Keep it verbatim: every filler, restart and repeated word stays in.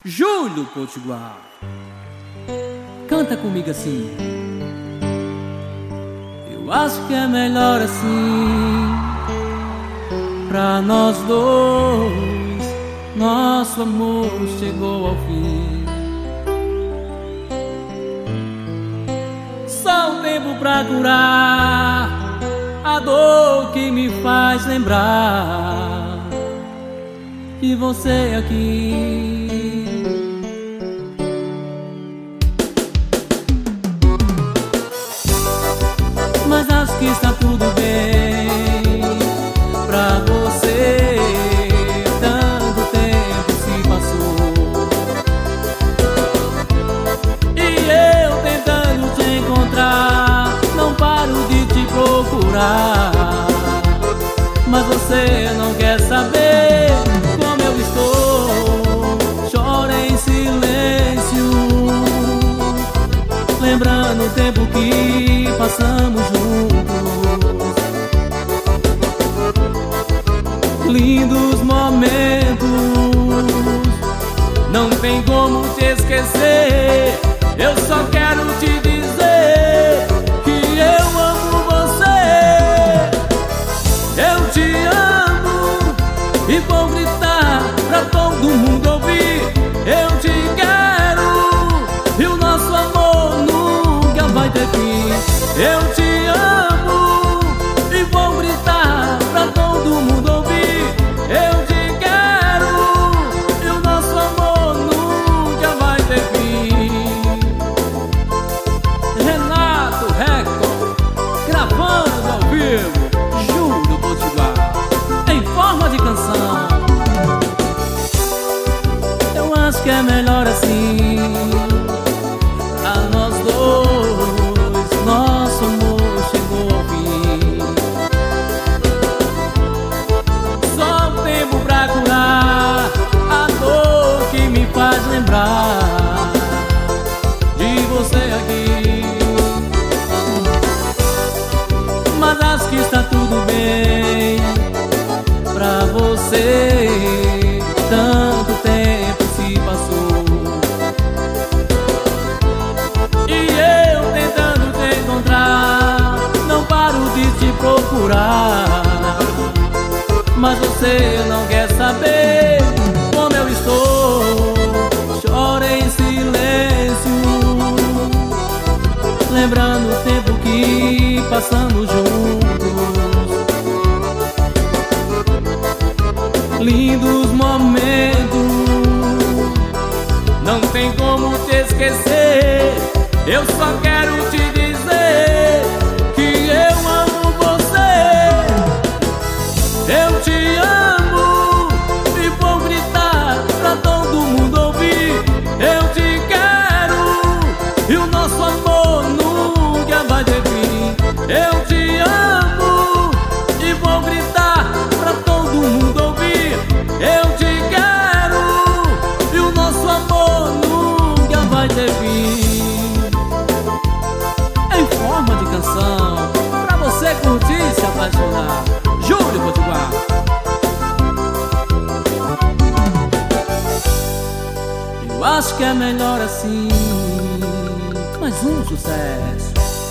Júlio Potiguar, canta comigo assim. Eu acho que é melhor assim, pra nós dois. Nosso amor chegou ao fim. Só o tempo pra curar a dor que me faz lembrar de você aqui. Mas acho que está tudo bem pra você. Tanto tempo se passou e eu tentando te encontrar, não paro de te procurar. Mas você não quer saber como eu estou. Choro em silêncio, lembrando o tempo que passamos juntos. Lindos momentos, não tem como te esquecer. Eu só quero te dizer que eu amo você. Eu te amo e vou gritar pra todo mundo ouvir. Eu te quero e o nosso amor nunca vai ter fim. Eu te amo e vou gritar pra todo mundo ouvir. Eu te quero e o nosso amor nunca vai ter fim. Renato Record, gravando ao vivo, Júlio Potiguar, em forma de canção. Eu acho que é melhor assim, a nós dois. Nosso amor chegou ao fim. Só o tempo pra curar a dor que me faz lembrar de você aqui. Mas acho que está tudo bem pra você. Tanto tempo se passou e eu tentando te encontrar, não paro de te procurar. Mas você não quer saber como eu estou. Choro em silêncio, lembrando o tempo que passamos juntos. Lindos momentos, não tem como te esquecer. Eu só quero te dizer que eu amo você. Eu te amo e vou gritar pra todo mundo ouvir. Eu te quero e o nosso amor nunca vai ter fim. Eu te amo e vou gritar pra todo mundo ouvir. Eu te quero e o nosso amor nunca vai ter fim. Em forma de canção, pra você curtir e se apaixonar, Júlio Potiguar. Eu acho que é melhor assim. Mais um sucesso.